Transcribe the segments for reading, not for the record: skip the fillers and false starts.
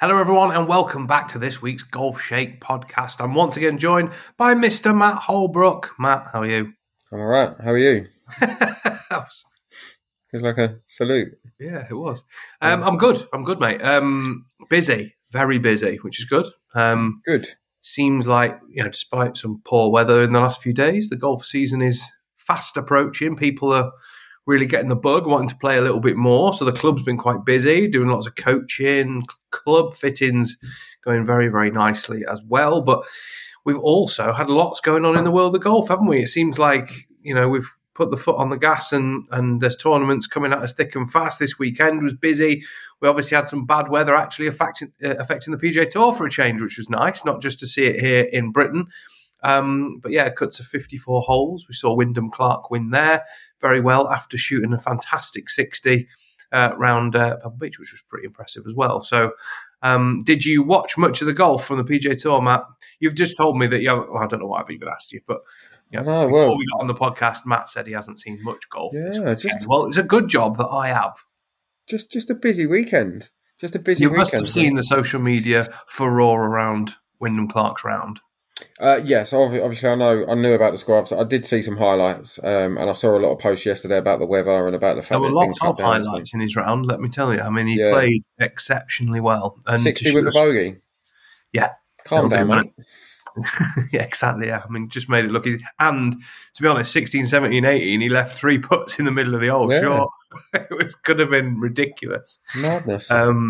Hello, everyone, and welcome back to this week's Golf Shake podcast. I'm once again joined by Mr. Matt Holbrook. Matt, how are you? I'm all right. How are you? Feels like a salute. Yeah, it was. I'm good, mate. Busy, very busy, which is good. Good. Seems like, despite some poor weather in the last few days, the golf season is fast approaching. People are really getting the bug, wanting to play a little bit more. So the club's been quite busy, doing lots of coaching, club fittings going very, very nicely as well. But we've also had lots going on in the world of golf, haven't we? It seems like, we've put the foot on the gas and there's tournaments coming at us thick and fast. This weekend was busy. We obviously had some bad weather actually affecting the PGA Tour for a change, which was nice, not just to see it here in Britain. But yeah, cuts of 54 holes. We saw Wyndham Clark win there very well after shooting a fantastic 60 round Pebble Beach, which was pretty impressive as well. So did you watch much of the golf from the PGA Tour, Matt? You've just told me that I don't know why I've even asked you, but before we got on the podcast, Matt said he hasn't seen much golf. Yeah, well, it's a good job that I have. Just a busy weekend. You must have seen the social media furore around Wyndham Clark's round. Yes, obviously I knew about the score. I did see some highlights, and I saw a lot of posts yesterday about the weather and about the fact there were lots of highlights in his round. Let me tell you, I mean, he played exceptionally well. And 60 with the bogey. Yeah, calm down, mate. Yeah, exactly. Yeah, I mean, just made it look easy. And to be honest, 16, 17, 18, he left 3 putts in the middle of the hole. Yeah. Sure, could have been ridiculous. Madness.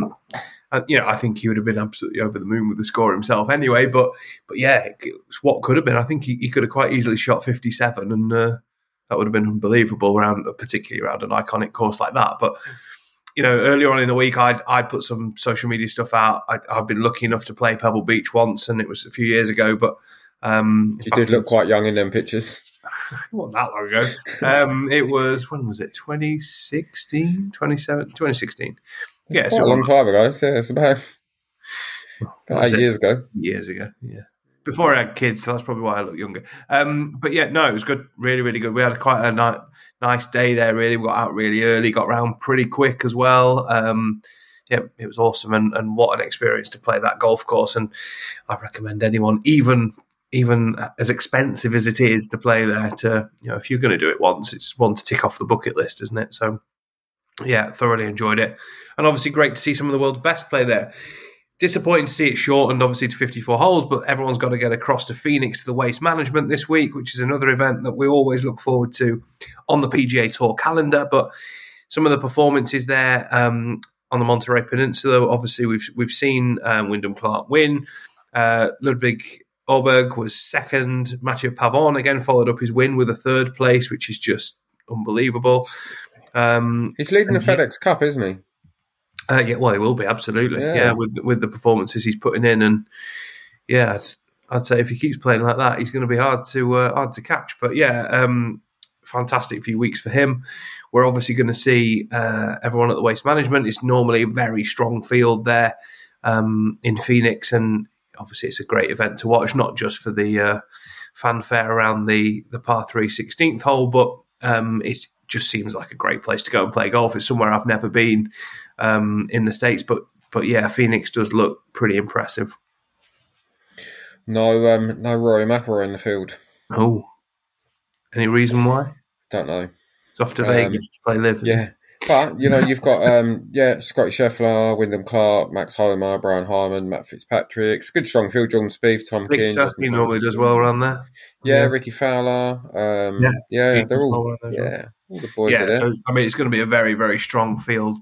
I think he would have been absolutely over the moon with the score himself anyway. But yeah, it's what could have been. I think he could have quite easily shot 57, and that would have been unbelievable, particularly around an iconic course like that. But earlier on in the week, I'd put some social media stuff out. I've been lucky enough to play Pebble Beach once, and it was a few years ago. But you did look quite young in them pictures. It wasn't that long ago. It was, when was it? 2016? 2016. It's quite a long time ago. Yeah, it's about 8 years ago. Years ago, yeah. Before I had kids, so that's probably why I look younger. But yeah, no, it was good. Really, really good. We had quite a nice day there, really. We got out really early, got around pretty quick as well. Yeah, it was awesome. And what an experience to play that golf course. And I recommend anyone, even as expensive as it is to play there, to, if you're going to do it once, it's one to tick off the bucket list, isn't it? So yeah, thoroughly enjoyed it. And obviously great to see some of the world's best play there. Disappointing to see it shortened, obviously, to 54 holes, but everyone's got to get across to Phoenix to the Waste Management this week, which is another event that we always look forward to on the PGA Tour calendar. But some of the performances there on the Monterey Peninsula, obviously we've seen Wyndham Clark win. Ludwig Åberg was second. Mathieu Pavon again followed up his win with a third place, which is just unbelievable. He's leading the FedEx Cup, isn't he? Yeah, well, he will be, absolutely. Yeah, with the performances he's putting in, and yeah, I'd say if he keeps playing like that, he's going to be hard to catch. But yeah, fantastic few weeks for him. We're obviously going to see everyone at the Waste Management. It's normally a very strong field there in Phoenix, and obviously it's a great event to watch, not just for the fanfare around the par 3 16th hole, but it just seems like a great place to go and play golf. It's somewhere I've never been in the States, but yeah, Phoenix does look pretty impressive. No Rory McIlroy in the field. Oh, any reason why? Don't know. It's off to Vegas to play live. Yeah, but you've got Scotty Scheffler, Wyndham Clark, Max Homa, Brian Harman, Matt Fitzpatrick. It's a good strong field. Jordan Spieth, Tom King. He normally does well around there. Yeah, Ricky Fowler. They're all all the boys are there. So, I mean, it's going to be a very, very strong field.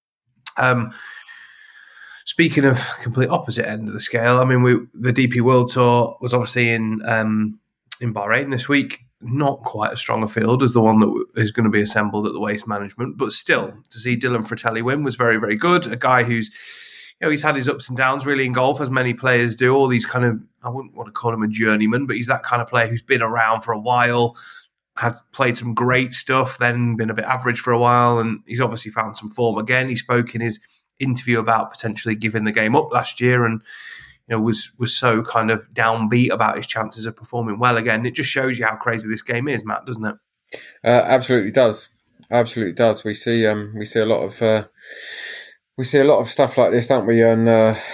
Speaking of complete opposite end of the scale, I mean, the DP World Tour was obviously in Bahrain this week. Not quite as strong a field as the one that is going to be assembled at the Waste Management, but still, to see Dylan Fratelli win was very, very good. A guy who's, he's had his ups and downs really in golf, as many players do. All these kind of, I wouldn't want to call him a journeyman, but he's that kind of player who's been around for a while, had played some great stuff, then been a bit average for a while, and he's obviously found some form again. He spoke in his interview about potentially giving the game up last year, and was so kind of downbeat about his chances of performing well again. It just shows you how crazy this game is, Matt, doesn't it? Absolutely does. Absolutely does. We see a lot of stuff like this, don't we? And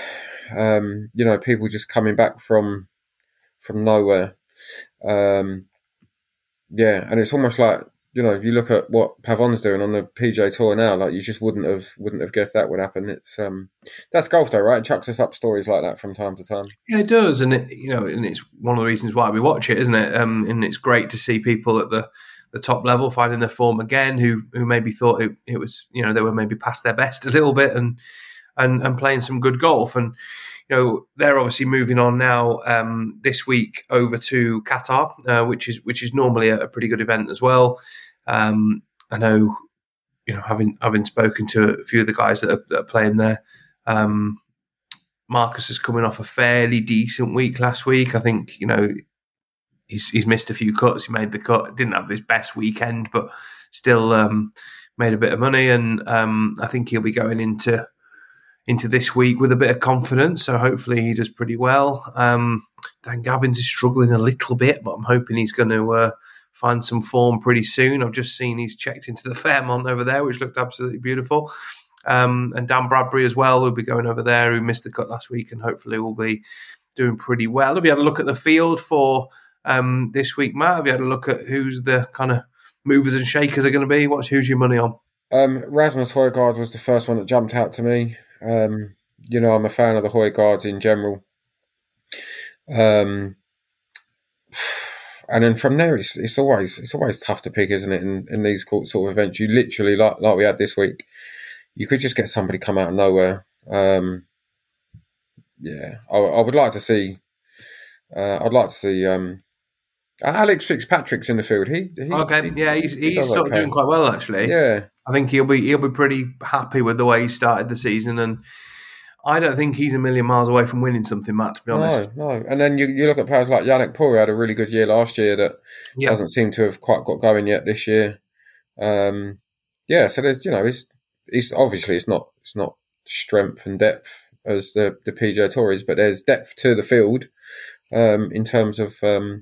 People just coming back from nowhere. And it's almost like, if you look at what Pavon's doing on the PGA Tour now, like you just wouldn't have guessed that would happen. It's that's golf though, right? It chucks us up stories like that from time to time. Yeah, it does, and and it's one of the reasons why we watch it, isn't it? And it's great to see people at the top level finding their form again, who maybe thought it was, they were maybe past their best a little bit, and playing some good golf. And they're obviously moving on now this week over to Qatar, which is normally a pretty good event as well. I know, having spoken to a few of the guys that are playing there, Marcus is coming off a fairly decent week last week. I think he's missed a few cuts. He made the cut. Didn't have his best weekend, but still made a bit of money. And I think he'll be going into this week with a bit of confidence. So hopefully he does pretty well. Dan Gavins is struggling a little bit, but I'm hoping he's going to find some form pretty soon. I've just seen he's checked into the Fairmont over there, which looked absolutely beautiful. And Dan Bradbury as well will be going over there, who missed the cut last week, and hopefully will be doing pretty well. Have you had a look at the field for this week, Matt? Have you had a look at who's the kind of movers and shakers are going to be? Who's your money on? Rasmus Højgaard was the first one that jumped out to me. I'm a fan of the Højgaards in general. And then from there, it's always tough to pick, isn't it? In these sort of events, you literally like we had this week, you could just get somebody come out of nowhere. I would like to see. I'd like to see Alex Fitzpatrick's in the field. He's sort of doing quite well actually. Yeah, I think he'll be pretty happy with the way he started the season, and I don't think he's a million miles away from winning something, Matt, to be honest. No. And then you look at players like Yannick Poole, who had a really good year last year that doesn't seem to have quite got going yet this year. So there's, it's obviously it's not strength and depth as the PGA Tour is, but there's depth to the field in terms of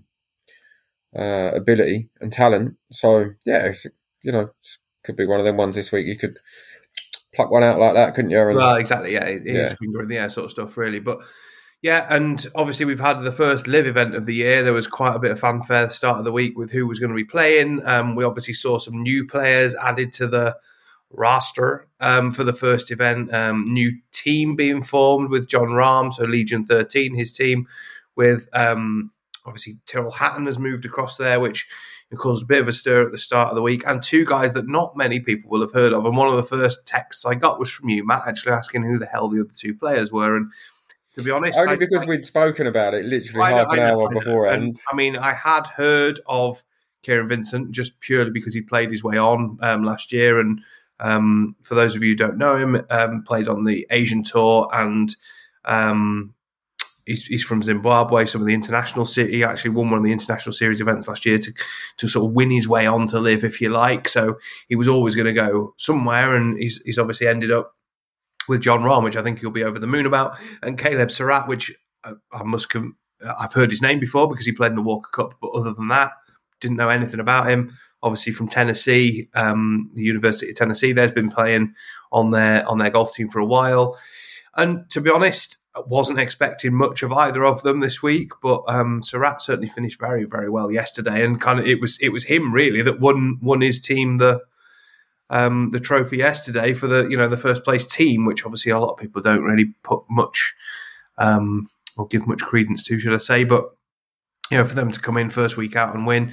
ability and talent. So could be one of them ones this week. You could pluck one out like that, couldn't you? Well, exactly. Yeah, it is finger in the air sort of stuff, really. But yeah, and obviously we've had the first live event of the year. There was quite a bit of fanfare at the start of the week with who was going to be playing. We obviously saw some new players added to the roster for the first event. New team being formed with John Rahm, so Legion 13, his team, with obviously Tyrrell Hatton has moved across there, which caused a bit of a stir at the start of the week, and two guys that not many people will have heard of. And one of the first texts I got was from you, Matt, actually asking who the hell the other two players were. And to be honest, only because we'd spoken about it literally half an hour beforehand. I mean, I had heard of Kieran Vincent just purely because he played his way on last year. And for those of you who don't know him, played on the Asian Tour, and he's from Zimbabwe. Some of the international he actually won one of the international series events last year to sort of win his way on to live, if you like. So he was always going to go somewhere, and he's obviously ended up with John Rahm, which I think he'll be over the moon about, and Caleb Surratt, which I've heard his name before because he played in the Walker Cup, but other than that, didn't know anything about him. Obviously from Tennessee, the University of Tennessee, there's been playing on their golf team for a while, and to be honest, wasn't expecting much of either of them this week, but Surratt certainly finished very, very well yesterday, and kind of it was him really that won his team the trophy yesterday for the first place team, which obviously a lot of people don't really put much or give much credence to, should I say? But for them to come in first week out and win,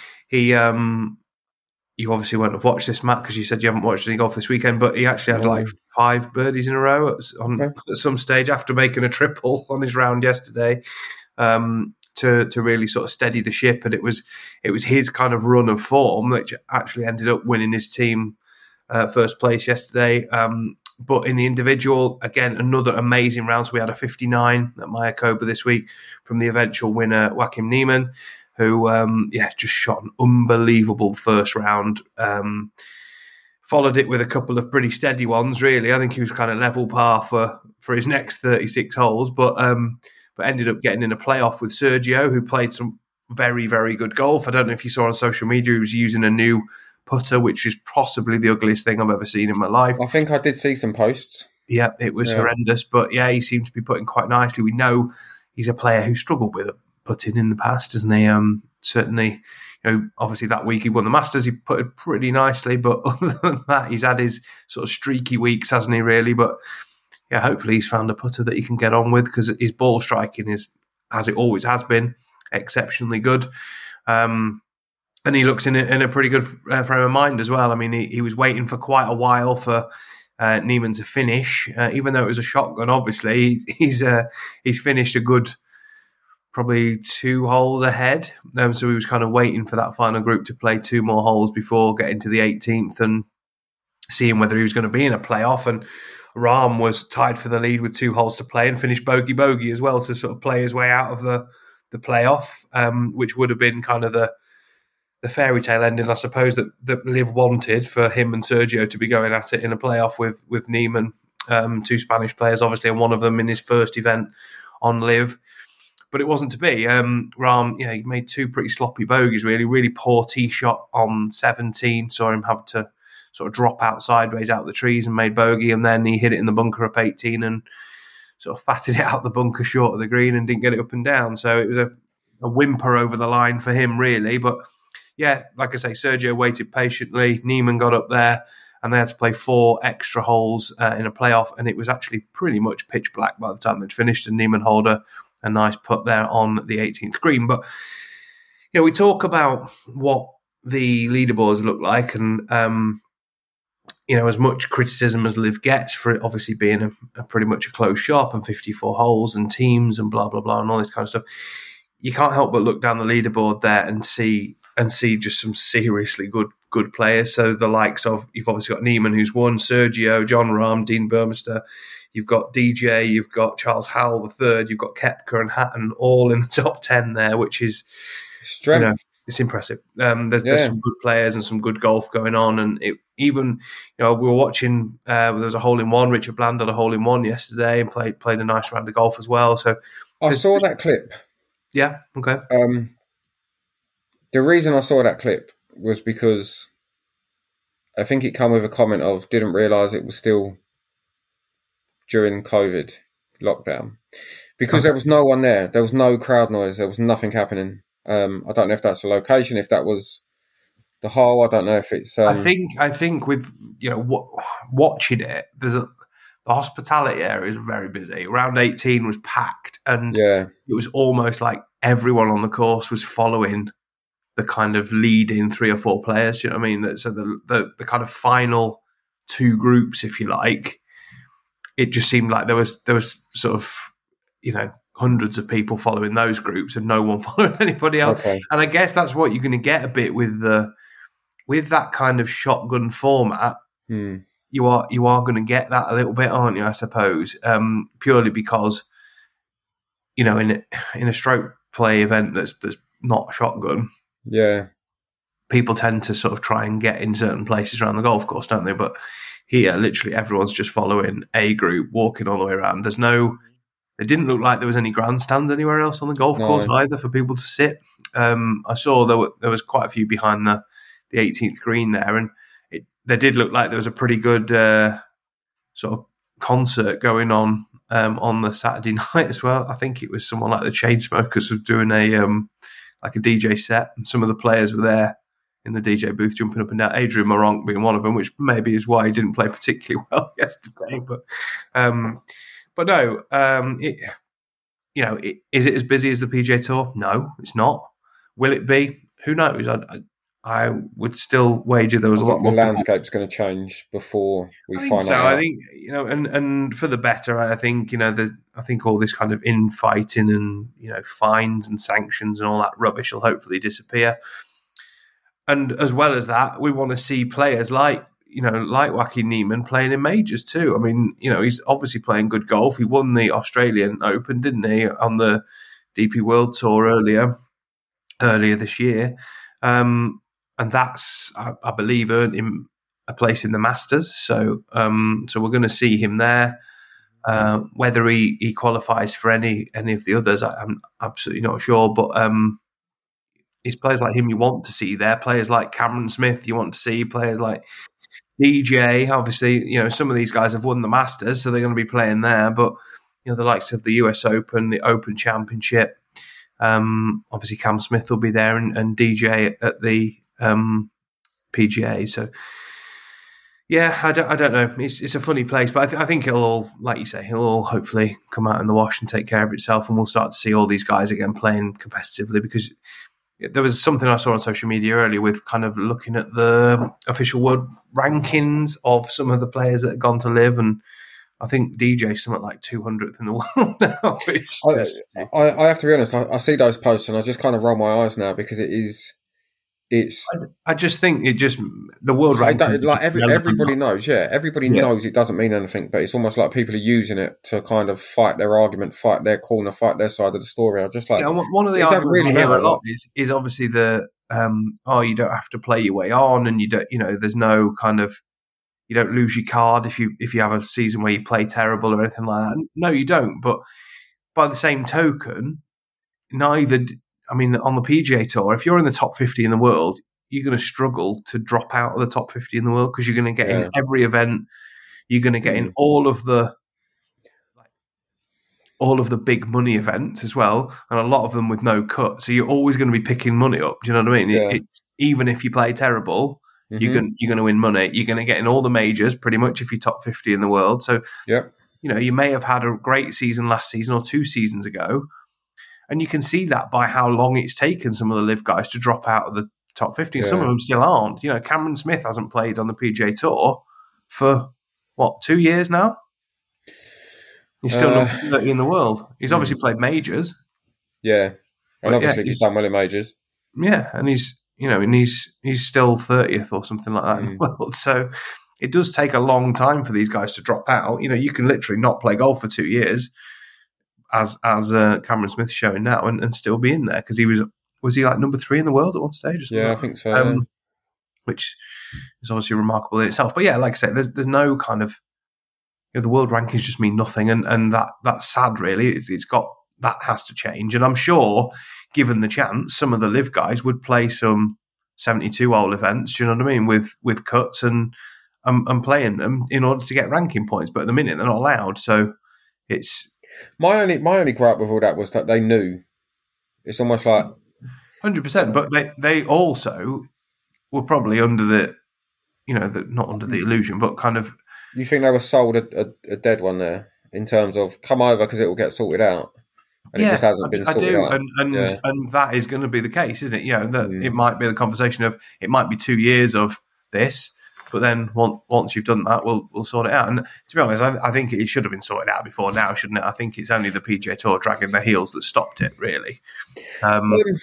you obviously won't have watched this, Matt, because you said you haven't watched any golf this weekend, but he actually had like 5 birdies in a row at some stage after making a triple on his round yesterday to really sort of steady the ship. And it was his kind of run of form which actually ended up winning his team first place yesterday. But in the individual, again, another amazing round. So we had a 59 at Mayakoba this week from the eventual winner, Joachim Niemann, who, just shot an unbelievable first round. Followed it with a couple of pretty steady ones, really. I think he was kind of level par for his next 36 holes, but ended up getting in a playoff with Sergio, who played some very, very good golf. I don't know if you saw on social media, he was using a new putter, which is possibly the ugliest thing I've ever seen in my life. I think I did see some posts. Yeah, it was horrendous. But yeah, he seemed to be putting quite nicely. We know he's a player who struggled with putting in the past, isn't he? Certainly, obviously that week he won the Masters, he putted pretty nicely. But other than that, he's had his sort of streaky weeks, hasn't he, really? But yeah, hopefully he's found a putter that he can get on with, because his ball striking is, as it always has been, exceptionally good. And he looks in a pretty good frame of mind as well. I mean, he was waiting for quite a while for Niemann to finish, even though it was a shotgun. Obviously, he's finished a good, probably 2 holes ahead. So he was kind of waiting for that final group to play 2 more holes before getting to the 18th and seeing whether he was going to be in a playoff. And Rahm was tied for the lead with 2 holes to play and finished bogey as well to sort of play his way out of the playoff, which would have been kind of the fairy tale ending, I suppose, that Liv wanted, for him and Sergio to be going at it in a playoff with Niemann, 2 Spanish players, obviously, and one of them in his first event on Liv. But it wasn't to be. Rahm, he made 2 pretty sloppy bogeys, really poor tee shot on 17. Saw him have to sort of drop out sideways out the trees and made bogey, and then he hit it in the bunker up 18 and sort of fatted it out the bunker short of the green and didn't get it up and down. So it was a whimper over the line for him, really. But yeah, like I say, Sergio waited patiently. Niemann got up there and they had to play 4 extra holes in a playoff, and it was actually pretty much pitch black by the time they'd finished, and Niemann holed a nice putt there on the 18th green. But we talk about what the leaderboards look like, and as much criticism as Liv gets for it obviously being a pretty much a closed shop and 54 holes and teams and blah, blah, blah, and all this kind of stuff, you can't help but look down the leaderboard there and see just some seriously good players. So the likes of, you've obviously got Niemann, who's won, Sergio, Jon Rahm, Dean Burmester, you've got DJ, you've got Charles Howell the third, you've got Koepka and Hatton all in the top 10 there, which is strength. It's impressive. There's some good players and some good golf going on, and we were watching. There was a hole-in-one. Richard Bland had a hole-in-one yesterday and played a nice round of golf as well. So I saw that clip. Yeah. Okay. The reason I saw that clip was because I think it came with a comment of didn't realise it was still during COVID lockdown, because there was no one there. There was no crowd noise. There was nothing happening. I don't know if that's the location, if that was the hole. I don't know if it's. I think with watching it, the hospitality area is very busy. Round 18 was packed, and it was almost like everyone on the course was following the kind of leading 3 or 4 players. Do you know what I mean? So the kind of final 2 groups, if you like, it just seemed like there was sort of hundreds of people following those groups and no one following anybody else. Okay. And I guess that's what you're going to get a bit with that kind of shotgun format. You are going to get that a little bit, aren't you? I suppose, purely because in a stroke play event that's not shotgun. Yeah, people tend to sort of try and get in certain places around the golf course, don't they? But here, literally everyone's just following a group, walking all the way around. It didn't look like there was any grandstands anywhere else on the golf course either for people to sit. I saw there was quite a few behind the 18th green there, and there did look like there was a pretty good sort of concert going on the Saturday night as well. I think it was someone like the Chainsmokers was doing a DJ set, and some of the players were there in the DJ booth jumping up and down. Adrian Moronk being one of them, which maybe is why he didn't play particularly well yesterday. But no, is it as busy as the PGA Tour? No, it's not. Will it be? Who knows? I would still wager there was a lot more. The landscape's going to change before we find out. So I think and for the better. I think I think all this kind of infighting and fines and sanctions and all that rubbish will hopefully disappear. And as well as that, we want to see players like Joaquin Niemann playing in majors too. I mean, he's obviously playing good golf. He won the Australian Open, didn't he, on the DP World Tour earlier this year. And that's, I believe, earned him a place in the Masters. So we're going to see him there. Whether he qualifies for any of the others, I'm absolutely not sure. But it's players like him you want to see there. Players like Cameron Smith, you want to see. Players like DJ, obviously, some of these guys have won the Masters, so they're going to be playing there. But the likes of the US Open, the Open Championship, obviously Cam Smith will be there, and DJ at the PGA. So yeah, I don't know. It's a funny place, but I think it'll all, like you say, it'll all hopefully come out in the wash and take care of itself, and we'll start to see all these guys again playing competitively. Because there was something I saw on social media earlier with kind of looking at the official world rankings of some of the players that have gone to live, and I think DJ's something like 200th in the world now. I have to be honest, I see those posts and I just kind of roll my eyes now because I just think the world rankings, like everybody knows, everybody knows it doesn't mean anything, but it's almost like people are using it to kind of fight their argument, fight their corner, fight their side of the story. I just like one of the arguments really I hear a lot is obviously the you don't have to play your way on, and you don't, there's no kind of, you don't lose your card if you have a season where you play terrible or anything like that. No, you don't. But by the same token, on the PGA Tour, if you're in the top 50 in the world, you're going to struggle to drop out of the top 50 in the world because you're going to get in every event. You're going to get in all of the big money events as well, and a lot of them with no cut. So you're always going to be picking money up. Do you know what I mean? Yeah. It's even if you play terrible, you're going to win money. You're going to get in all the majors pretty much if you're top 50 in the world. So you may have had a great season last season or 2 seasons ago. And you can see that by how long it's taken some of the live guys to drop out of the top 50. Some of them still aren't. Cameron Smith hasn't played on the PGA Tour for, 2 years now? He's still number 30 in the world. He's obviously played majors. Yeah. And obviously he's done well in majors. Yeah, and he's still 30th or something like that in the world. So it does take a long time for these guys to drop out. You can literally not play golf for 2 years, as Cameron Smith's showing now, and still be in there because he was he like number 3 in the world at one stage? Yeah, I think so. Which is obviously remarkable in itself. But yeah, like I said, there's no kind of the world rankings just mean nothing, and that's sad. Really, it's got that has to change. And I'm sure, given the chance, some of the live guys would play some 72-hole events. Do you know what I mean? With cuts and playing them in order to get ranking points. But at the minute, they're not allowed. So it's. My only gripe with all that was that they knew. It's almost like 100%, but they also were probably under not under the illusion, but kind of. You think they were sold a dead one there in terms of come over because it will get sorted out, and it just hasn't been sorted out. And that is going to be the case, isn't it? It might be the conversation of it might be 2 years of this. But then once you've done that, we'll sort it out. And to be honest, I think it should have been sorted out before now, shouldn't it? I think it's only the PGA Tour dragging their heels that stopped it, really. I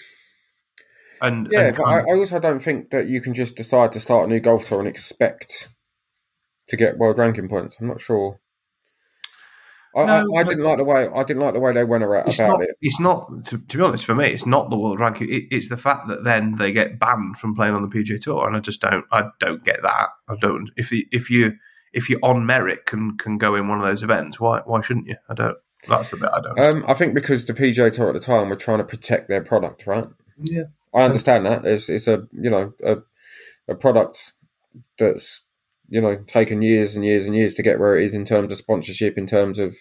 also don't think that you can just decide to start a new golf tour and expect to get world ranking points. I'm not sure. I didn't like the way they went about it. It's not to be honest, for me, it's not the world ranking. It's the fact that then they get banned from playing on the PGA Tour, and I don't get that. I don't. If you're on merit can go in one of those events, why shouldn't you? I don't. That's the bit I don't. I think because the PGA Tour at the time were trying to protect their product, right? Yeah, I understand that. It's a product that's taken years and years and years to get where it is in terms of sponsorship, in terms of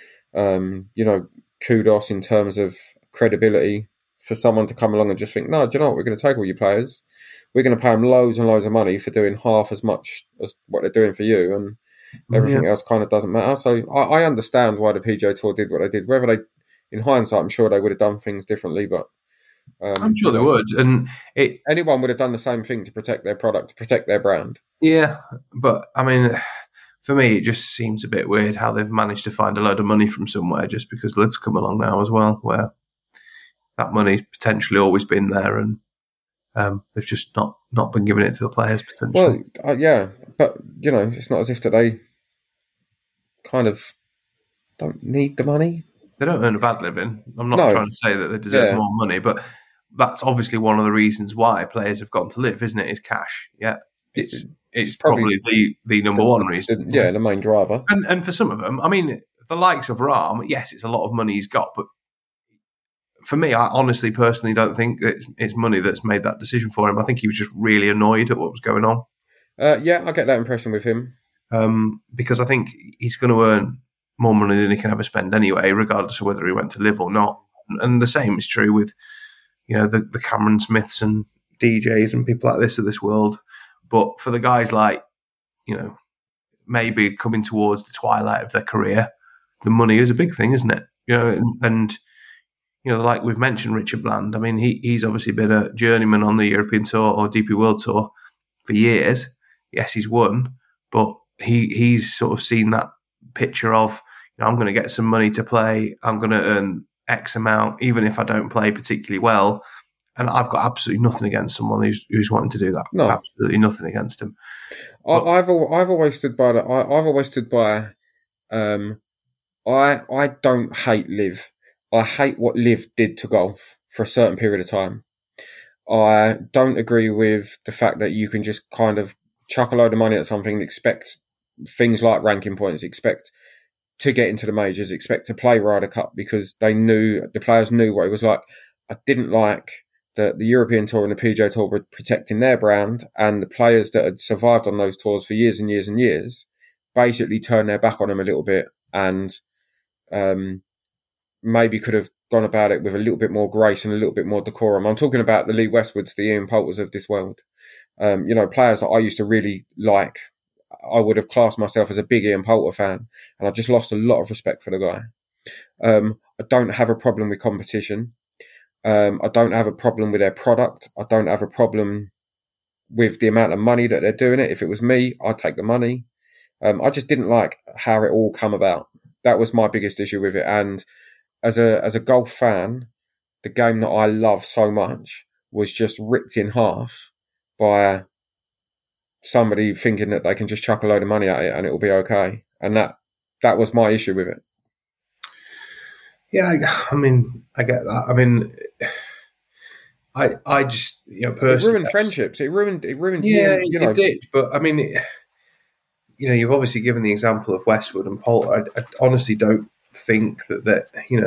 kudos, in terms of credibility, for someone to come along and just think, no, do you know what, we're going to take all your players, we're going to pay them loads and loads of money for doing half as much as what they're doing for you, and everything else kind of doesn't matter. So I understand why the PGA Tour did what they did. Whether they, in hindsight, I'm sure they would have done things differently, but I'm sure they would, and anyone would have done the same thing to protect their product, to protect their brand. Yeah, but I mean, for me, it just seems a bit weird how they've managed to find a load of money from somewhere just because Live's come along now as well, where that money's potentially always been there, and they've just not been giving it to the players potentially. Well, yeah, but it's not as if that they kind of don't need the money. They don't earn a bad living. I'm not trying to say that they deserve more money, but that's obviously one of the reasons why players have gone to Live, isn't it? Is cash. Yeah, it's probably the number one reason. The main driver. And for some of them, I mean, the likes of Rahm, yes, it's a lot of money he's got, but for me, I honestly, personally don't think that it's money that's made that decision for him. I think he was just really annoyed at what was going on. Yeah, I get that impression with him. Because I think he's going to earn more money than he can ever spend anyway, regardless of whether he went to live or not. And the same is true with, the Cameron Smiths and DJs and people like this of this world. But for the guys like, maybe coming towards the twilight of their career, the money is a big thing, isn't it? And like we've mentioned, Richard Bland. I mean, he's obviously been a journeyman on the European Tour or DP World Tour for years. Yes, he's won, but he's sort of seen that picture of, I'm going to get some money to play. I'm going to earn X amount, even if I don't play particularly well. And I've got absolutely nothing against someone who's wanting to do that. No, absolutely nothing against him. I've always stood by that. I've always stood by. I don't hate Liv. I hate what Liv did to golf for a certain period of time. I don't agree with the fact that you can just kind of chuck a load of money at something and expect things like ranking points, expect to get into the majors, expect to play Ryder Cup, because the players knew what it was like. I didn't like that the European Tour and the PGA Tour were protecting their brand, and the players that had survived on those tours for years and years and years basically turned their back on them a little bit, and maybe could have gone about it with a little bit more grace and a little bit more decorum. I'm talking about the Lee Westwoods, the Ian Poulters of this world. Players that I used to really like. I would have classed myself as a big Ian Poulter fan, and I just lost a lot of respect for the guy. I don't have a problem with competition. I don't have a problem with their product. I don't have a problem with the amount of money that they're doing it. If it was me, I'd take the money. I just didn't like how it all come about. That was my biggest issue with it. And as a golf fan, the game that I love so much was just ripped in half by somebody thinking that they can just chuck a load of money at it and it'll be okay. And that was my issue with it. Yeah, I mean, I get that. I mean, I just, personally, it ruined friendships. It ruined. Yeah, it did. But I mean, you've obviously given the example of Westwood and Poulter. I honestly don't think that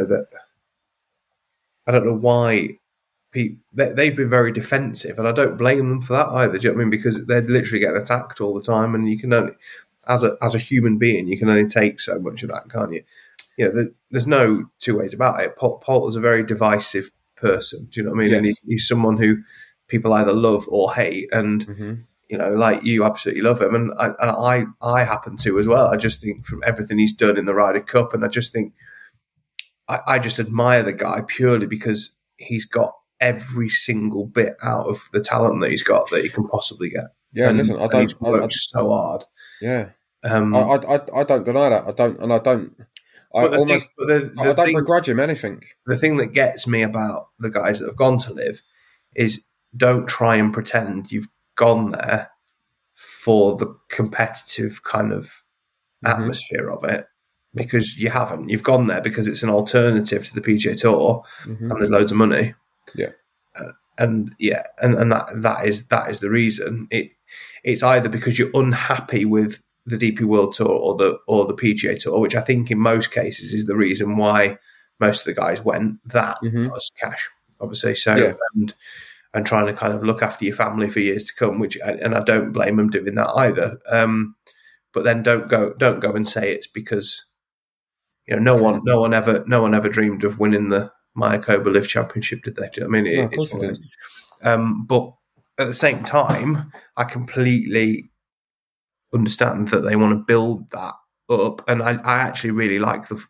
I don't know why they've been very defensive, and I don't blame them for that either. Do you know what I mean? Because they're literally getting attacked all the time, and you can only, as a human being, you can only take so much of that, can't you? There's no two ways about it. Poulter's a very divisive person. Do you know what I mean? Yes. And he's someone who people either love or hate, and like you absolutely love him, and I happen to as well. I just think from everything he's done in the Ryder Cup, and I just think I just admire the guy purely because he's got every single bit out of the talent that he's got that he can possibly get. Yeah, and listen, he's worked so hard. Yeah, I don't deny that. I don't. I don't begrudge him anything. The thing that gets me about the guys that have gone to live is don't try and pretend you've gone there for the competitive kind of atmosphere of it, because you haven't. You've gone there because it's an alternative to the PGA Tour, and there's loads of money. Yeah, and that is the reason. It's either because you're unhappy with the DP World Tour or the PGA Tour, which I think in most cases is the reason why most of the guys went. That plus cash, obviously. So and trying to kind of look after your family for years to come, and I don't blame them doing that either. But then don't go and say it's because no one ever dreamed of winning the Mayakoba Live Championship, did they? Do you know what I mean? No, of course they didn't. But at the same time, I completely understand that they want to build that up, and I actually really like the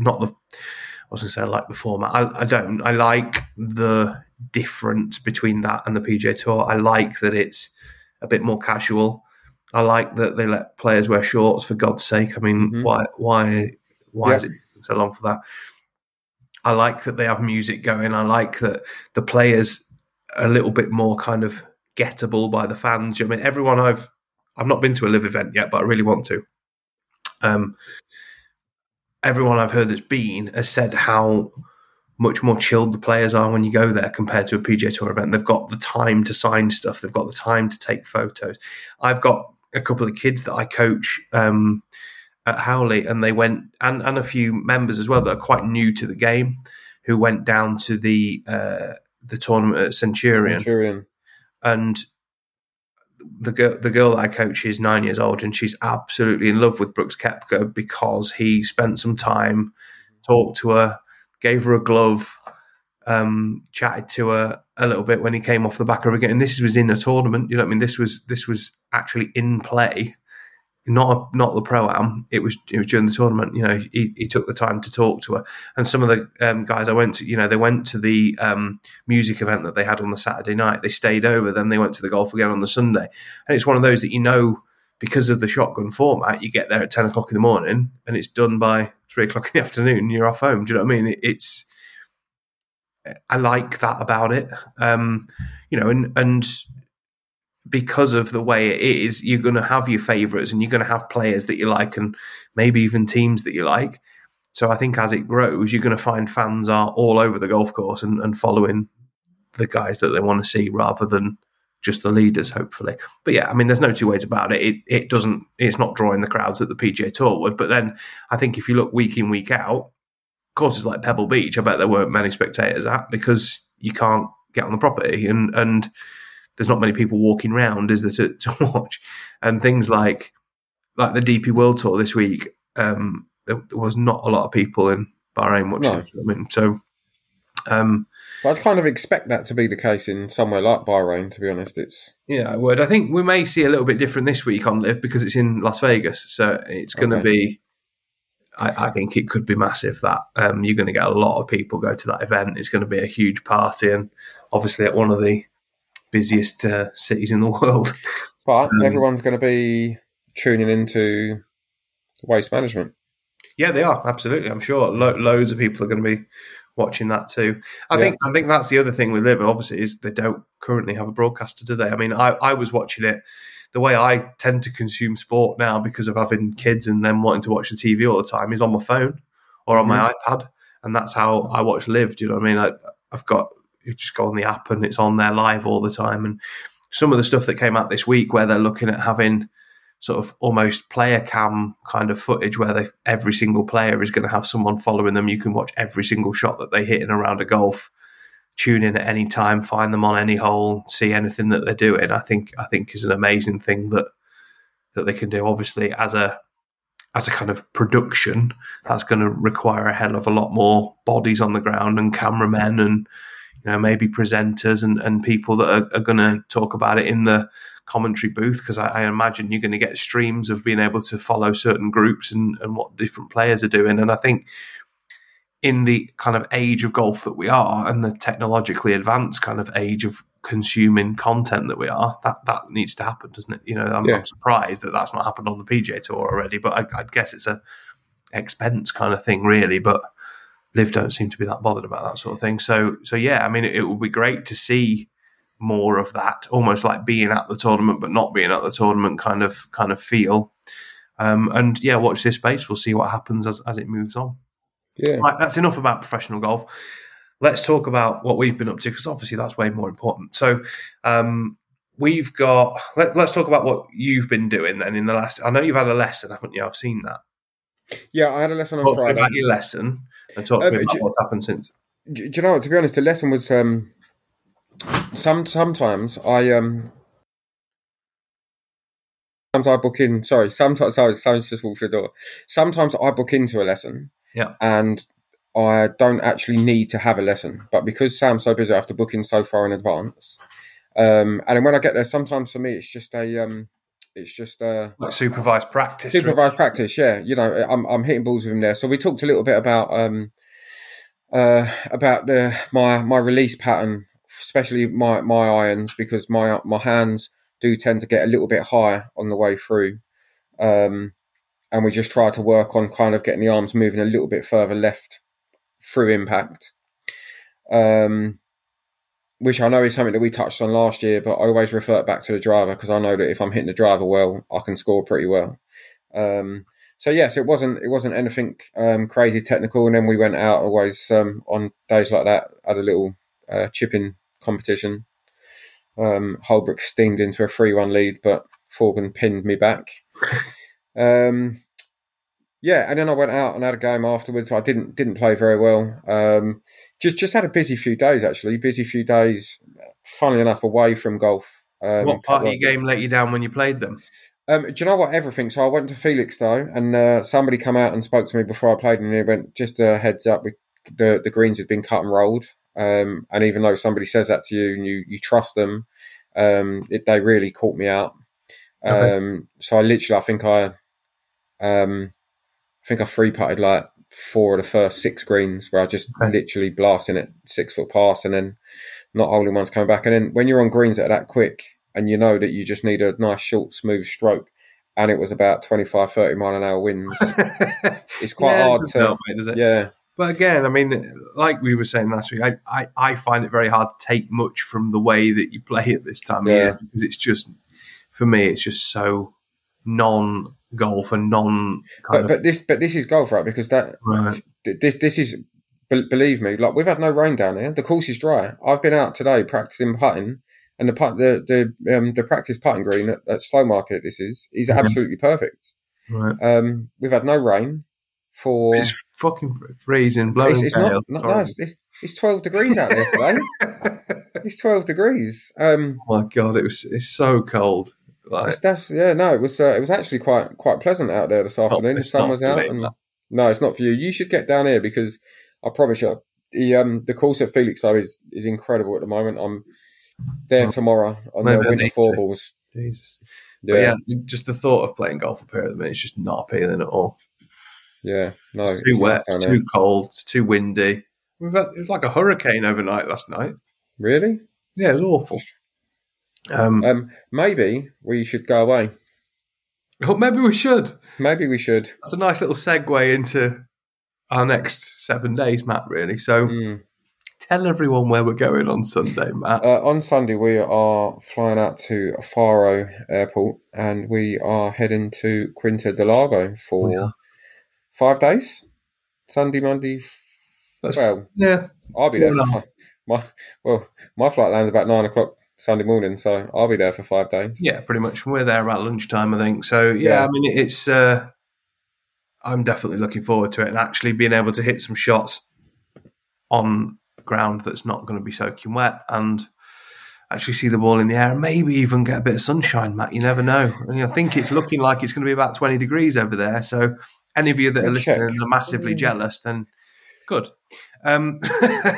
format. I don't. I like the difference between that and the PGA Tour. I like that it's a bit more casual. I like that they let players wear shorts, for God's sake. I mean, why is it taking so long for that? I like that they have music going. I like that the players are a little bit more kind of gettable by the fans. I mean, everyone I've not been to a live event yet, but I really want to. Everyone I've heard that's been has said how much more chilled the players are when you go there compared to a PGA Tour event. They've got the time to sign stuff. They've got the time to take photos. I've got a couple of kids that I coach at Howley, and they went, and a few members as well that are quite new to the game, who went down to the tournament at Centurion. And the girl that I coach is 9 years old, and she's absolutely in love with Brooks Koepka because he spent some time, talked to her, gave her a glove, chatted to her a little bit when he came off the back of her game. And this was in a tournament, you know what I mean? This was actually in play, not the pro-am. It was during the tournament. You know, he took the time to talk to her. And some of the guys I went to, you know, they went to the music event that they had on the Saturday night. They stayed over, then they went to the golf again on the Sunday. And it's one of those that, you know, because of the shotgun format, you get there at 10 o'clock in the morning and it's done by 3 o'clock in the afternoon and you're off home. Do you know what I mean? I like that about it. You know, and because of the way it is, you're going to have your favourites and you're going to have players that you like and maybe even teams that you like. So I think as it grows, you're going to find fans are all over the golf course and following the guys that they want to see rather than just the leaders, hopefully. But yeah, I mean, there's no two ways about it. It's not drawing the crowds that the PGA Tour would. But then I think if you look week in, week out, courses like Pebble Beach, I bet there weren't many spectators at because you can't get on the property and there's not many people walking around, is there, to watch? And things like the DP World Tour this week, there was not a lot of people in Bahrain watching. No. I mean, so I'd kind of expect that to be the case in somewhere like Bahrain, to be honest. I would. I think we may see a little bit different this week on Live because it's in Las Vegas, so it's going to be. I think it could be massive. That you're going to get a lot of people go to that event. It's going to be a huge party, and obviously at one of the busiest cities in the world. But everyone's going to be tuning into Waste Management. Yeah, they are, absolutely. I'm sure loads of people are going to be watching that too. I think that's the other thing with Live, obviously, is they don't currently have a broadcaster, do they? I mean, I was watching it. The way I tend to consume sport now because of having kids and them wanting to watch the TV all the time is on my phone or on my iPad. And that's how I watch Live. Do you know what I mean? You just go on the app and it's on there live all the time. And some of the stuff that came out this week where they're looking at having sort of almost player cam kind of footage where every single player is going to have someone following them. You can watch every single shot that they hit in a round of golf, tune in at any time, find them on any hole, see anything that they're doing. I think is an amazing thing that they can do. Obviously, as a kind of production, that's going to require a hell of a lot more bodies on the ground and cameramen and maybe presenters and people that are going to talk about it in the commentary booth, because I imagine you're going to get streams of being able to follow certain groups and what different players are doing. And I think in the kind of age of golf that we are and the technologically advanced kind of age of consuming content that we are, that needs to happen, doesn't it? I'm surprised that that's not happened on the PGA Tour already, but I guess it's a expense kind of thing, really. But Liv don't seem to be that bothered about that sort of thing. So yeah, I mean, it would be great to see more of that, almost like being at the tournament but not being at the tournament kind of feel. And yeah, watch this space. We'll see what happens as it moves on. Yeah. Right, that's enough about professional golf. Let's talk about what we've been up to, because obviously that's way more important. So we've got. Let's talk about what you've been doing then in the last. I know you've had a lesson, haven't you? I've seen that. Yeah, I had a lesson on Friday. Talk about your lesson and talk to me about what's happened since. Do you know what? To be honest, the lesson was sometimes I book in. Sometimes someone's just walked through the door. Sometimes I book into a lesson. Yeah. And I don't actually need to have a lesson, but because Sam's so busy, I have to book in so far in advance. And then when I get there, sometimes for me, it's just like supervised practice. Supervised practice, yeah. I'm hitting balls with him there. So we talked a little bit about my release pattern, especially my irons, because my hands do tend to get a little bit higher on the way through. And we just try to work on kind of getting the arms moving a little bit further left through impact, which I know is something that we touched on last year, but I always revert back to the driver because I know that if I'm hitting the driver well, I can score pretty well. So yes, it wasn't anything crazy technical. And then we went out always on days like that, had a little chipping competition. Holbrook steamed into a 3-1 lead, but Forgan pinned me back. And then I went out and had a game afterwards. I didn't play very well. Just had a busy few days, actually. Funnily enough, away from golf What part of your game let you down when you played them? Do you know what? Everything. So I went to Felixstowe, and somebody come out and spoke to me before I played, and he went, "Just a heads up, the greens had been cut and rolled." And even though somebody says that to you and you trust them, they really caught me out. Okay. So I literally, I think I free putted like 4 of the first 6 greens where I just literally blasting it 6 foot past and then not holding ones coming back. And then when you're on greens that are that quick and you know that you just need a nice short smooth stroke, and it was about 25, 30 mile an hour winds, it's quite hard to help, does it? Yeah. But again, I mean, like we were saying last week, I find it very hard to take much from the way that you play at this time of year, because it's just, for me, it's just so non-golf and But this is golf, right? Because this is, believe me, like we've had no rain down here. The course is dry. I've been out today practicing putting, and the practice putting green at Slow Market. Is absolutely perfect. Right. We've had no rain. It's fucking freezing, blowing. It's 12 degrees out there today. It's 12 degrees. Oh my god, it's so cold. Like, it was actually quite pleasant out there this afternoon. The sun was out, and no, it's not for you. You should get down here because I promise you, the course at Felixstowe is incredible at the moment. I'm there tomorrow on the winter 4 balls. Jesus, yeah, just the thought of playing golf up here at the minute is just not appealing at all. Yeah, no, it's too wet, it's too cold, it's too windy. It was like a hurricane overnight last night. Really? Yeah, it was awful. Maybe we should go away. Oh, maybe we should. That's a nice little segue into our next 7 days, Matt, really. So tell everyone where we're going on Sunday, Matt. On Sunday, we are flying out to Faro Airport and we are heading to Quinta del Lago for 5 days. Sunday, Monday. I'll be there for my flight lands about 9 o'clock Sunday morning, so I'll be there for 5 days. Yeah, pretty much. We're there about lunchtime, I think. So, I mean, it's. I'm definitely looking forward to it and actually being able to hit some shots on ground that's not going to be soaking wet and actually see the ball in the air and maybe even get a bit of sunshine, Matt. You never know. And I think it's looking like it's going to be about 20 degrees over there. So, any of you that are listening and are massively jealous, then good. We're going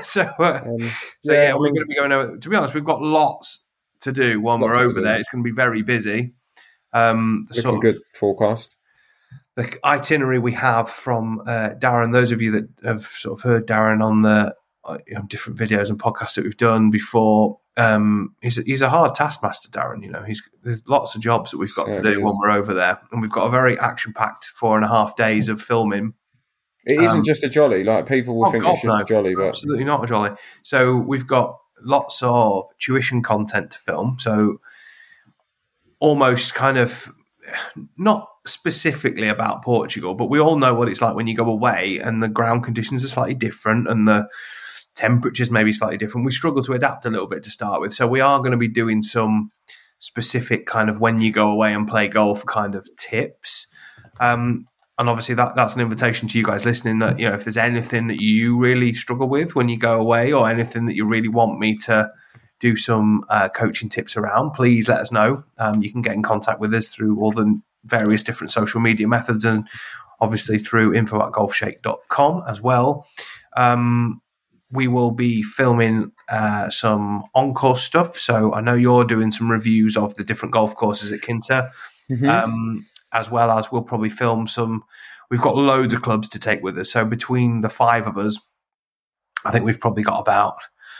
to be going over. To be honest, we've got lots to do while we're over there. It's going to be very busy. Looking good forecast. The itinerary we have from Darren. Those of you that have sort of heard Darren on the different videos and podcasts that we've done before, he's a hard taskmaster, Darren. There's lots of jobs that we've got to do when we're over there, and we've got a very action-packed 4.5 days of filming. It isn't just a jolly. Like people will think it's just a jolly, but absolutely not a jolly. So we've got lots of tuition content to film. So almost kind of not specifically about Portugal, but we all know what it's like when you go away and the ground conditions are slightly different and the temperatures may be slightly different. We struggle to adapt a little bit to start with. So we are going to be doing some specific kind of when you go away and play golf kind of tips. And obviously that's an invitation to you guys listening that, if there's anything that you really struggle with when you go away or anything that you really want me to do some coaching tips around, please let us know. You can get in contact with us through all the various different social media methods and obviously through info@golfshake.com as well. We will be filming some on-course stuff. So I know you're doing some reviews of the different golf courses at Quinta. Mm-hmm. As well as we'll probably film some. We've got loads of clubs to take with us. So between the 5 of us, I think we've probably got about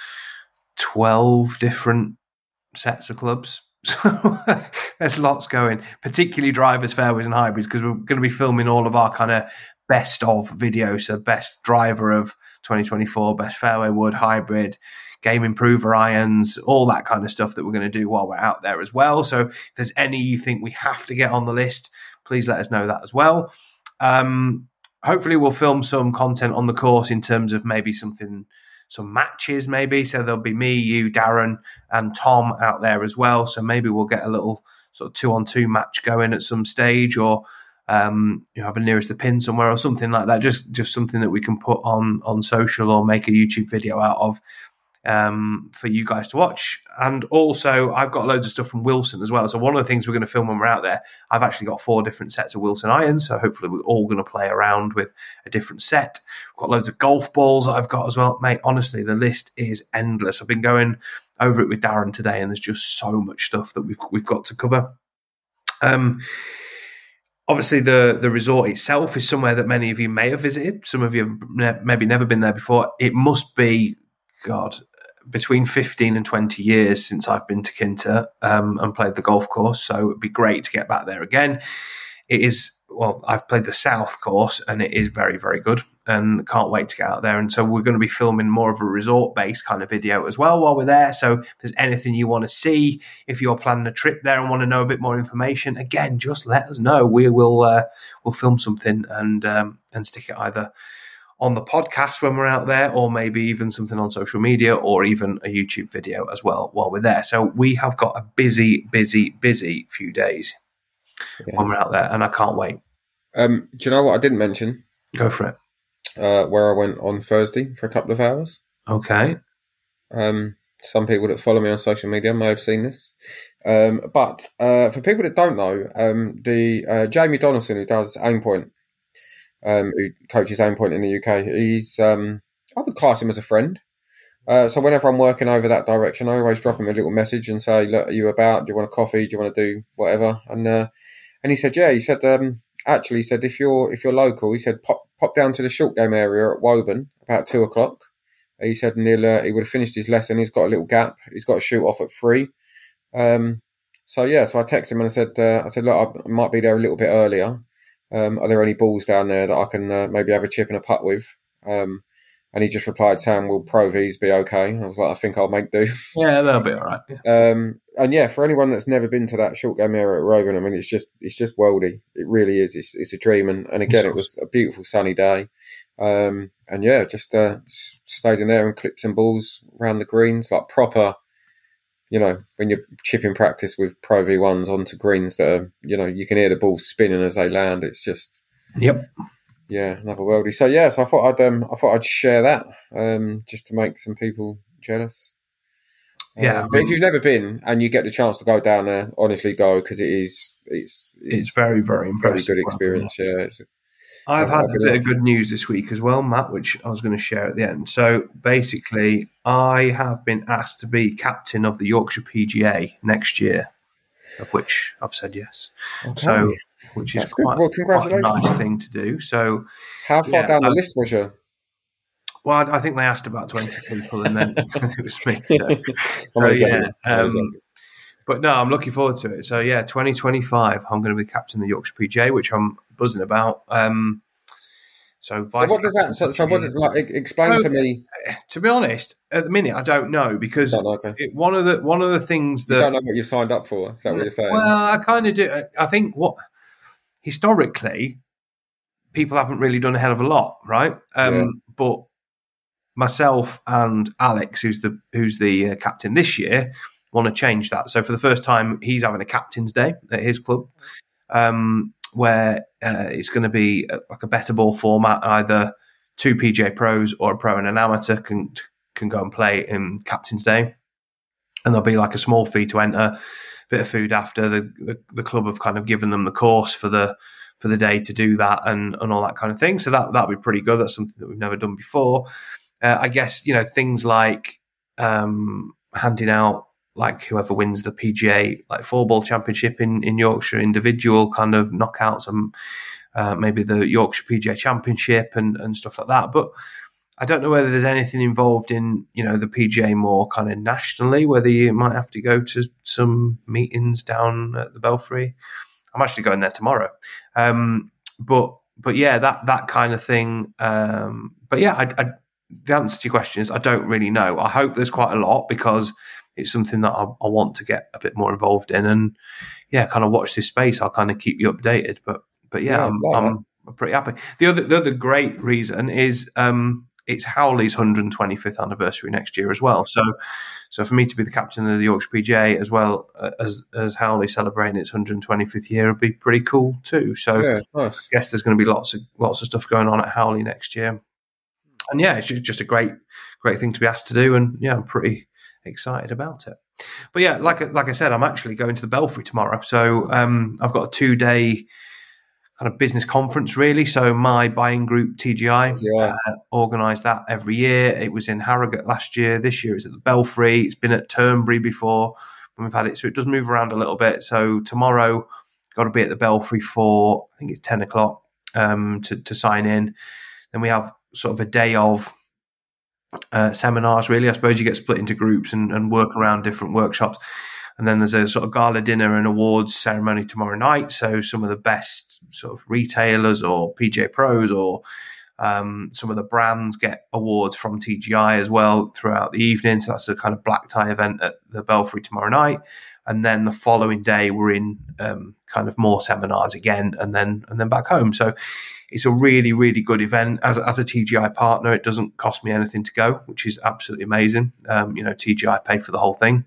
12 different sets of clubs. So there's lots going, particularly drivers, fairways and hybrids, because we're going to be filming all of our kind of best of videos. So best driver of 2024, best fairway wood, hybrid, game improver irons, all that kind of stuff that we're going to do while we're out there as well. So if there's any you think we have to get on the list, please let us know that as well. Hopefully we'll film some content on the course in terms of maybe some matches maybe. So there'll be me, you, Darren and Tom out there as well. So maybe we'll get a little sort of 2-on-2 match going at some stage or have a nearest the pin somewhere or something like that. Just something that we can put on social or make a YouTube video out of. for you guys to watch. And also, I've got loads of stuff from Wilson as well. So one of the things we're going to film when we're out there, I've actually got 4 different sets of Wilson irons. So hopefully we're all going to play around with a different set. We've got loads of golf balls that I've got as well. Mate, honestly, the list is endless. I've been going over it with Darren today, and there's just so much stuff that we've got to cover. Obviously, the resort itself is somewhere that many of you may have visited. Some of you have maybe never been there before. It must be, God, between 15 and 20 years since I've been to Kinta and played the golf course. So it'd be great to get back there again. It is, well, I've played the South course and it is very, very good and can't wait to get out there. And so we're going to be filming more of a resort-based kind of video as well while we're there. So if there's anything you want to see, if you're planning a trip there and want to know a bit more information, again, just let us know. We will we'll film something and stick it either on the podcast when we're out there, or maybe even something on social media, or even a YouTube video as well while we're there. So we have got a busy few days when we're out there, and I can't wait. Do you know what I didn't mention? Go for it. Where I went on Thursday for a couple of hours. Okay. Some people that follow me on social media may have seen this. But for people that don't know, the Jamie Donaldson, who does Aimpoint, who coaches Aimpoint in the UK, he's I would class him as a friend. So whenever I'm working over that direction, I always drop him a little message and say, "Look, are you about? Do you want a coffee? Do you want to do whatever?" And he said, "Yeah." He said, "Actually, he said if you're local, he said pop down to the short game area at Woburn about 2:00. He said, and he would have finished his lesson. He's got a little gap. He's got to shoot off at 3. So I texted him and I said, look, I might be there a little bit earlier. Are there any balls down there that I can maybe have a chip and a putt with?" And he just replied saying, "Will Pro Vs be okay?" I was like, "I think I'll make do." Yeah, they'll be all right. Yeah. And yeah, for anyone that's never been to that short game area at Woburn, I mean, it's just worldy. It really is. It's a dream. And again, it was a beautiful sunny day. And yeah, just stayed in there and clipped some balls around the greens, like proper, when you're chipping practice with Pro V1s onto greens that are, you can hear the ball spinning as they land. It's just, yep. Yeah, another worldie. So yeah, so I thought I'd share that just to make some people jealous. Yeah, but if you've never been and you get the chance to go down there, honestly go, because it's very, very impressive. Very good experience. Yeah, I've had a bit of good news this week as well, Matt, which I was going to share at the end. So basically, I have been asked to be captain of the Yorkshire PGA next year, of which I've said yes. Okay. So, which is quite a nice thing to do. So, how far down the list was you? Well, I think they asked about 20 people, and then it was me. So yeah. But no, I'm looking forward to it. So yeah, 2025, I'm going to be captain of the Yorkshire PGA, which I'm buzzing about. So what does that? So what did, explain to me? To be honest, at the minute, I don't know, because one of the things that you don't know what you signed up for. Is that what you're saying? Well, I kind of do. I think historically, people haven't really done a hell of a lot, right? But myself and Alex, who's the captain this year, want to change that. So for the first time, he's having a captain's day at his club, where it's going to be like a better ball format. Either 2 PGA pros or a pro and an amateur can go and play in captain's day, and there'll be like a small fee to enter, a bit of food after. The club have kind of given them the course for the day to do that and all that kind of thing. So that'll be pretty good. That's something that we've never done before. I guess, things like handing out, like whoever wins the PGA like 4-ball championship in Yorkshire, individual kind of knockouts, and maybe the Yorkshire PGA Championship and stuff like that. But I don't know whether there's anything involved in, the PGA more kind of nationally, whether you might have to go to some meetings down at the Belfry. I'm actually going there tomorrow. But yeah, that kind of thing. But yeah, the answer to your question is I don't really know. I hope there's quite a lot, because it's something that I want to get a bit more involved in, and yeah, kind of watch this space. I'll kind of keep you updated. But yeah, I'm pretty happy. The other great reason is it's Howley's 125th anniversary next year as well. So for me to be the captain of the Yorkshire PGA as well as Howley celebrating its 125th year would be pretty cool too. So yeah, nice. I guess there's going to be lots of stuff going on at Howley next year. And yeah, it's just a great thing to be asked to do. And yeah, I'm pretty excited about it. But yeah, like I said, I'm actually going to the Belfry tomorrow. So I've got a 2-day kind of business conference, really. So my buying group, TGI, organise that every year. It was in Harrogate last year. This year it's at the Belfry. It's been at Turnberry before when we've had it. So it does move around a little bit. So tomorrow, got to be at the Belfry for, I think it's 10 o'clock to sign in. Then we have sort of a day of seminars, really. I suppose you get split into groups and work around different workshops. And then there's a sort of gala dinner and awards ceremony tomorrow night. So some of the best sort of retailers or PGA pros or some of the brands get awards from TGI as well throughout the evening. So that's a kind of black tie event at the Belfry tomorrow night. And then the following day, we're in kind of more seminars again, and then back home. So it's a really, really good event. As a TGI partner, it doesn't cost me anything to go, which is absolutely amazing. TGI pay for the whole thing.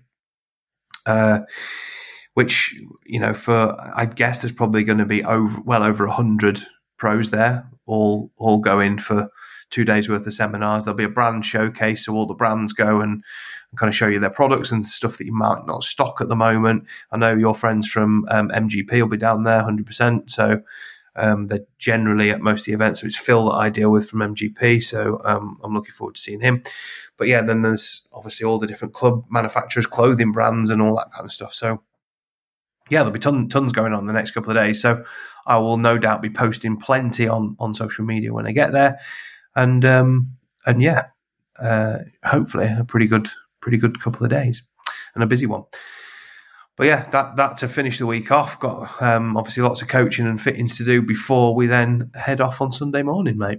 Which, I'd guess there's probably going to be well over 100 pros there, all go in for 2 days worth of seminars. There'll be a brand showcase, so all the brands go and kind of show you their products and stuff that you might not stock at the moment. I know your friends from MGP will be down there 100%. So they're generally at most of the events. So it's Phil that I deal with from MGP. So I'm looking forward to seeing him. But yeah, then there's obviously all the different club manufacturers, clothing brands and all that kind of stuff. So yeah, there'll be tons going on the next couple of days. So I will no doubt be posting plenty on social media when I get there. And yeah, hopefully a pretty good couple of days and a busy one. But yeah, that to finish the week off. Got obviously lots of coaching and fittings to do before we then head off on Sunday morning, mate.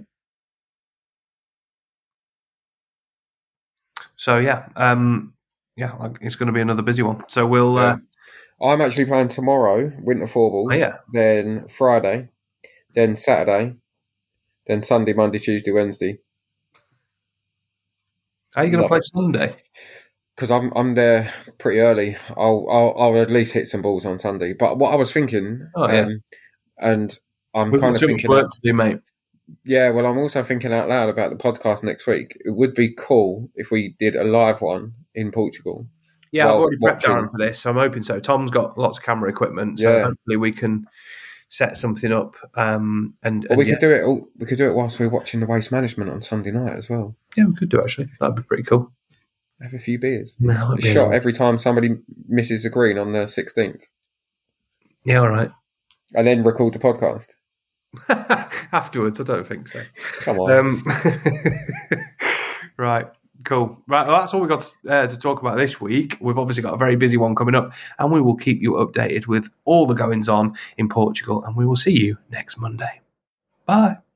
So yeah, it's going to be another busy one. So we'll. I'm actually playing tomorrow, Winter Four Balls. Oh, yeah. Then Friday, then Saturday, then Sunday, Monday, Tuesday, Wednesday. How are you going to play Sunday? Because I'm there pretty early. I'll at least hit some balls on Sunday. But what I was thinking, and I'm We've kind of too thinking, much work to do, mate. Yeah, well, I'm also thinking out loud about the podcast next week. It would be cool if we did a live one in Portugal. Yeah, I've already prepped Darren for this, so I'm hoping so. Tom's got lots of camera equipment, so hopefully we can set something up. We could do it. We could do it whilst we're watching the Waste Management on Sunday night as well. Yeah, we could do actually. That'd be pretty cool. Have a few beers. Shot every time somebody misses the green on the 16th. Yeah, all right. And then record the podcast. Afterwards, I don't think so. Come on. Right, cool. Right, well, that's all we've got to talk about this week. We've obviously got a very busy one coming up, and we will keep you updated with all the goings on in Portugal, and we will see you next Monday. Bye.